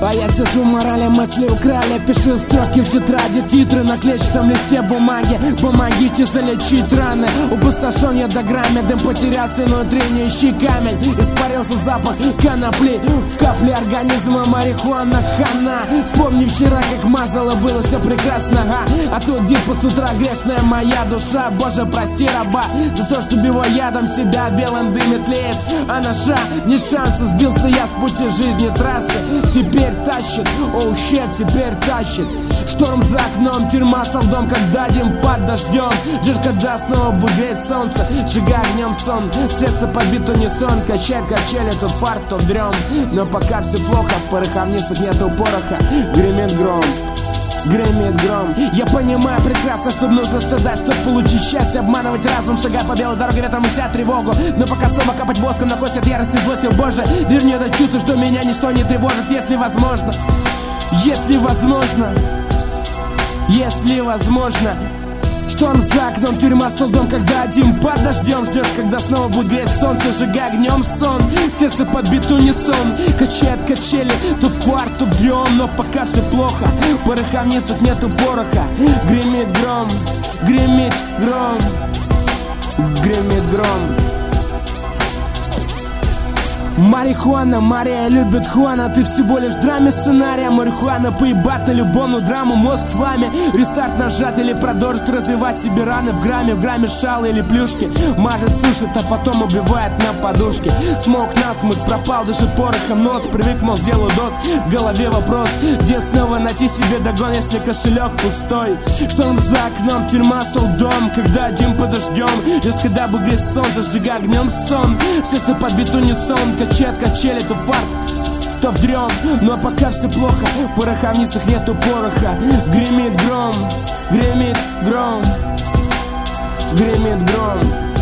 А я сижу, морали мысли украли, пишу строки в тетради, титры на клетчатом листе бумаги. Помогите залечить раны, опустошен до грамме, дым потерялся внутри, не ищи камень. Испарился запах конопли, в капле организма марихуана хана. Вспомни вчера, как мазало, было все прекрасно, а тут дипа с утра грешная моя душа. Боже, прости раба за то, что его ядом себя белым дыме тлеет. А наша не шанса, сбился я с пути жизни трассы. Теперь тащит, оу щет, теперь тащит. Шторм за окном, тюрьма с льдом, когда дым под дождем. Ждешь, когда снова будет греть солнце, сжигая огнем сон. Сердце побит унисон, качает качели, то фарт, то дрем. Но пока все плохо, в пороховницах нету пороха. Гремит гром, гремит гром. Я понимаю прекрасно, что нужно страдать, чтобы получить счастье, обманывать разум, шагая по белой дороге, ветром уся тревогу. Но пока снова капать воском на кость от ярости, злостью, Боже, верни это чувство, что меня ничто не тревожит. Если возможно, если возможно, если возможно. Шторм за окном, тюрьма с льдом, когда дым под дождем. Ждешь, когда снова будет греть солнце, сжигая огнем сон. Сердце подбит унисон, качает качели, тут фарт, тут дрем. Но пока все плохо, в пороховницах нету пороха. Гремит гром, гремит гром, гремит гром. Марихуана, Мария любит Хуана. Ты всего лишь в драме сценария. Марихуана, поебать на любовную драму. Мозг в фламе, рестарт нажать или продолжить развивать себе раны. В грамме шалы или плюшки. Мажет, сушит, а потом убивает на подушке. Смог насмыть, пропал, дышит порохом нос. Привык, мол, делаю доз, в голове вопрос: где снова найти себе догон, если кошелек пустой? Шторм за окном, тюрьма с льдом, когда дым под дождем. Just когда бы греет солнце, сжигая огнем сон. Сердце подбит унисон, качает качели, то фарт, то вдрем. Но пока все плохо, в пороховницах нету пороха. Гремит гром, гремит гром, гремит гром.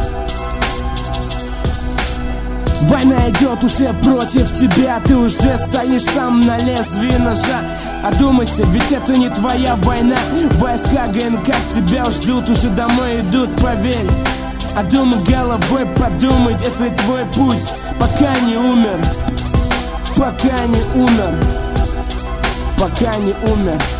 Война идет уже против тебя, ты уже стоишь сам на лезвии ножа. Одумайся, ведь это не твоя война. Войска ГНК тебя ждут, уже домой идут, поверь. А думай головой, подумать, это и твой путь, пока не умер, пока не умер, пока не умер.